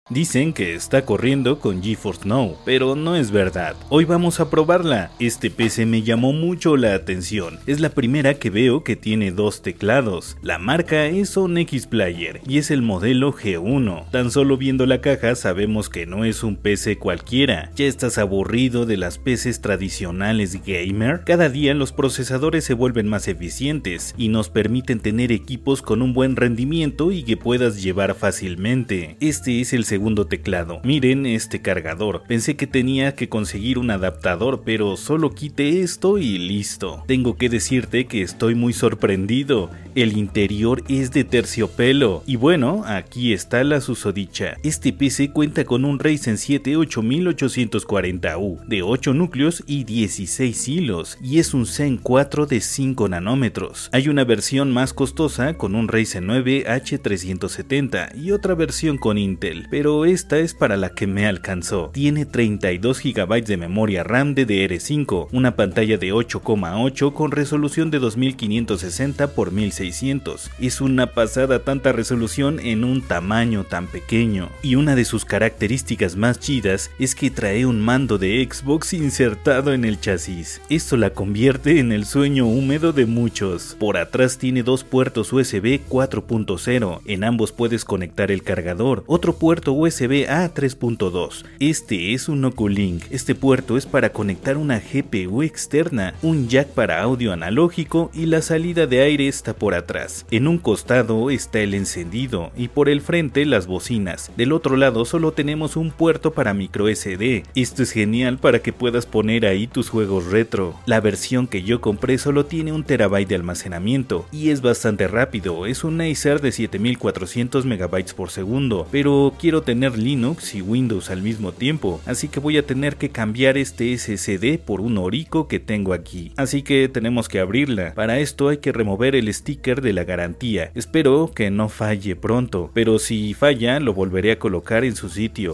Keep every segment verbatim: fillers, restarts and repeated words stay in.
Dicen que está corriendo con GeForce Now, pero no es verdad. Hoy vamos a probarla. Este P C me llamó mucho la atención. Es la primera que veo que tiene dos teclados. La marca es Son Xplayer y es el modelo G uno. Tan solo viendo la caja sabemos que no es un P C cualquiera. ¿Ya estás aburrido de las P Cs tradicionales gamer? Cada día los procesadores se vuelven más eficientes y nos permiten tener equipos con un buen rendimiento y que puedas llevar fácilmente. Este es el segundo segundo teclado. Miren este cargador. Pensé que tenía que conseguir un adaptador, pero solo quité esto y listo. Tengo que decirte que estoy muy sorprendido. El interior es de terciopelo. Y bueno, aquí está la susodicha. Este P C cuenta con un Ryzen siete ocho mil ochocientos cuarenta U de ocho núcleos y dieciséis hilos, y es un Zen cuatro de cinco nanómetros. Hay una versión más costosa con un Ryzen nueve H trescientos setenta y otra versión con Intel, pero esta es para la que me alcanzó. Tiene treinta y dos gigabytes de memoria RAM D D R cinco, una pantalla de ocho coma ocho con resolución de dos mil quinientos sesenta por mil seiscientos. Es una pasada tanta resolución en un tamaño tan pequeño. Y una de sus características más chidas es que trae un mando de Xbox insertado en el chasis. Esto la convierte en el sueño húmedo de muchos. Por atrás tiene dos puertos U S B cuatro punto cero. En ambos puedes conectar el cargador. Otro puerto U S B A tres punto dos. Este es un Oculink. Este puerto es para conectar una G P U externa, un jack para audio analógico y la salida de aire está por atrás. En un costado está el encendido y por el frente las bocinas. Del otro lado solo tenemos un puerto para micro S D. Esto es genial para que puedas poner ahí tus juegos retro. La versión que yo compré solo tiene un terabyte de almacenamiento y es bastante rápido. Es un Acer de siete mil cuatrocientos megabytes por segundo, pero quiero tener Linux y Windows al mismo tiempo, así que voy a tener que cambiar este S S D por un Orico que tengo aquí, así que tenemos que abrirla. Para esto hay que remover el sticker de la garantía. Espero que no falle pronto, pero si falla lo volveré a colocar en su sitio.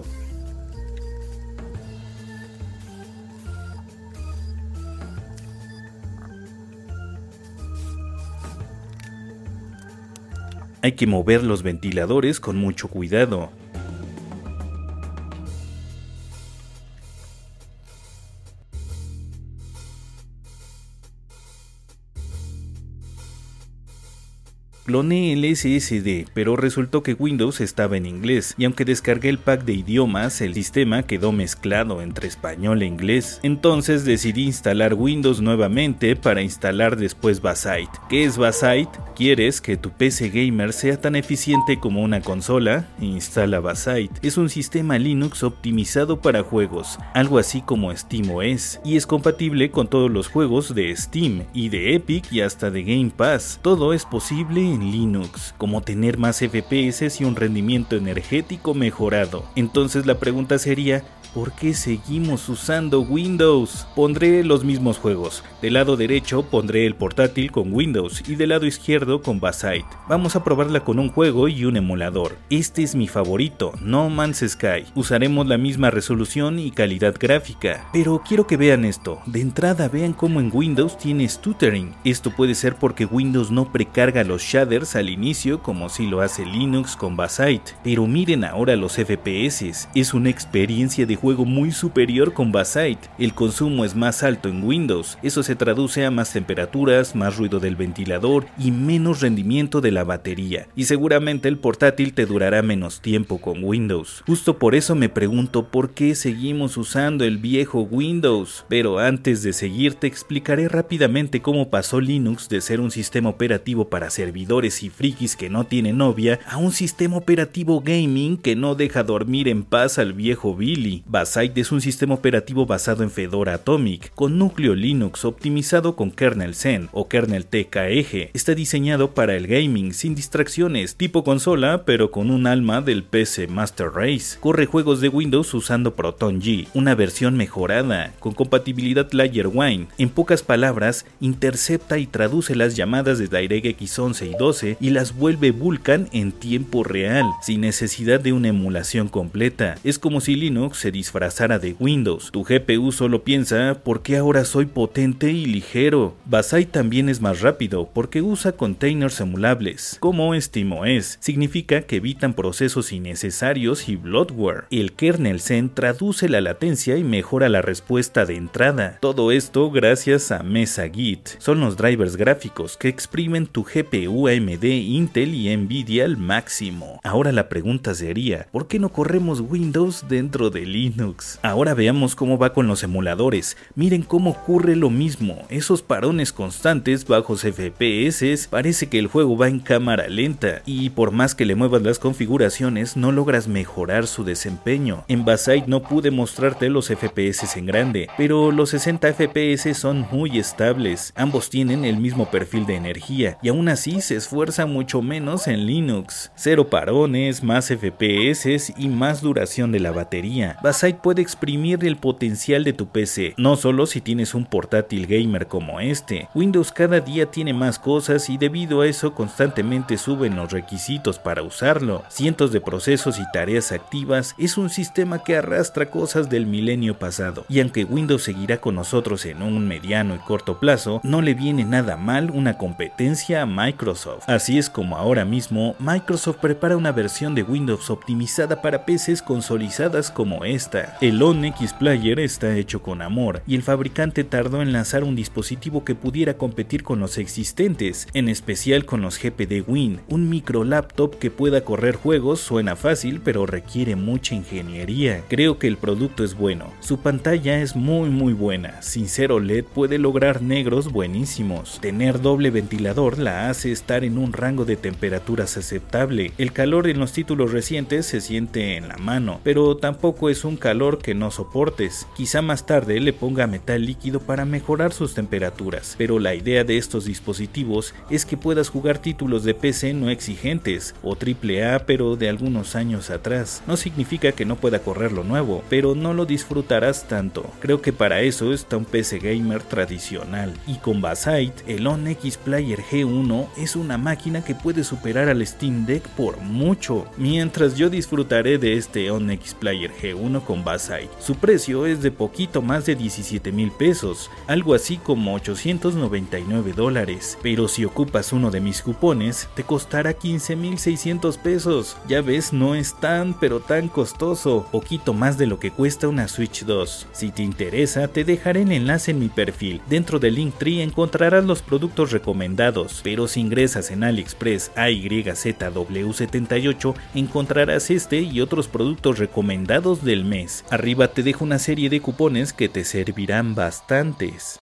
Hay que mover los ventiladores con mucho cuidado. Cloné el S S D, pero resultó que Windows estaba en inglés, y aunque descargué el pack de idiomas, el sistema quedó mezclado entre español e inglés. Entonces decidí instalar Windows nuevamente para instalar después Bassite. ¿Qué es Bassite? ¿Quieres que tu P C gamer sea tan eficiente como una consola? Instala Bassite. Es un sistema Linux optimizado para juegos, algo así como SteamOS, y es compatible con todos los juegos de Steam y de Epic y hasta de Game Pass. Todo es posible en Linux, como tener más F P S y un rendimiento energético mejorado. Entonces la pregunta sería, ¿por qué seguimos usando Windows? Pondré los mismos juegos. Del lado derecho pondré el portátil con Windows y del lado izquierdo con Bassite. Vamos a probarla con un juego y un emulador. Este es mi favorito, No Man's Sky. Usaremos la misma resolución y calidad gráfica. Pero quiero que vean esto. De entrada vean cómo en Windows tiene stuttering. Esto puede ser porque Windows no precarga los shaders al inicio como si lo hace Linux con Bassite. Pero miren ahora los F P S. Es una experiencia de juego juego muy superior con Bassite. El consumo es más alto en Windows, eso se traduce a más temperaturas, más ruido del ventilador y menos rendimiento de la batería, y seguramente el portátil te durará menos tiempo con Windows. Justo por eso me pregunto por qué seguimos usando el viejo Windows. Pero antes de seguir te explicaré rápidamente cómo pasó Linux de ser un sistema operativo para servidores y frikis que no tienen novia a un sistema operativo gaming que no deja dormir en paz al viejo Billy. Bassite es un sistema operativo basado en Fedora Atomic, con núcleo Linux optimizado con kernel Zen o kernel T K E G. Está diseñado para el gaming sin distracciones, tipo consola, pero con un alma del P C Master Race. Corre juegos de Windows usando Proton G, una versión mejorada, con compatibilidad Layer Wine. En pocas palabras, intercepta y traduce las llamadas de DirectX once y doce y las vuelve Vulkan en tiempo real, sin necesidad de una emulación completa. Es como si Linux se disfrazara de Windows. Tu G P U solo piensa, ¿por qué ahora soy potente y ligero? Basite también es más rápido porque usa containers emulables, como SteamOS. Significa que evitan procesos innecesarios y bloatware. El kernel Zen traduce la latencia y mejora la respuesta de entrada. Todo esto gracias a Mesa Git. Son los drivers gráficos que exprimen tu G P U A M D, Intel y Nvidia al máximo. Ahora la pregunta sería, ¿por qué no corremos Windows dentro de Linux? Ahora veamos cómo va con los emuladores. Miren cómo ocurre lo mismo. Esos parones constantes, bajos F P S, parece que el juego va en cámara lenta y por más que le muevas las configuraciones no logras mejorar su desempeño. En Basite no pude mostrarte los F P S en grande, pero los sesenta F P S son muy estables. Ambos tienen el mismo perfil de energía y aún así se esfuerza mucho menos en Linux. Cero parones, más F P S y más duración de la batería. Basite puede exprimir el potencial de tu P C, no solo si tienes un portátil gamer como este. Windows cada día tiene más cosas y debido a eso constantemente suben los requisitos para usarlo. Cientos de procesos y tareas activas, es un sistema que arrastra cosas del milenio pasado. Y aunque Windows seguirá con nosotros en un mediano y corto plazo, no le viene nada mal una competencia a Microsoft. Así es como ahora mismo Microsoft prepara una versión de Windows optimizada para P Cs consolidadas como esta. El ON X Player está hecho con amor y el fabricante tardó en lanzar un dispositivo que pudiera competir con los existentes, en especial con los G P D Win. Un micro laptop que pueda correr juegos suena fácil, pero requiere mucha ingeniería. Creo que el producto es bueno. Su pantalla es muy muy buena. Sin ser O L E D puede lograr negros buenísimos. Tener doble ventilador la hace estar en un rango de temperaturas aceptable. El calor en los títulos recientes se siente en la mano, pero tampoco es un calor que no soportes. Quizá más tarde le ponga metal líquido para mejorar sus temperaturas, pero la idea de estos dispositivos es que puedas jugar títulos de P C no exigentes o triple A pero de algunos años atrás. No significa que no pueda correr lo nuevo, pero no lo disfrutarás tanto. Creo que para eso está un P C gamer tradicional. Y con Basite, el ON X Player G uno es una máquina que puede superar al Steam Deck por mucho, mientras yo disfrutaré de este ON X Player G uno con Basite. Su precio es de poquito más de diecisiete mil pesos, algo así como ochocientos noventa y nueve dólares, pero si ocupas uno de mis cupones te costará quince mil seiscientos pesos. Ya ves, no es tan pero tan costoso, poquito más de lo que cuesta una Switch dos. Si te interesa, te dejaré el enlace en mi perfil. Dentro del Linktree encontrarás los productos recomendados, pero si ingresas en AliExpress A Y Z W setenta y ocho encontrarás este y otros productos recomendados del mes. Arriba te dejo una serie de cupones que te servirán bastantes.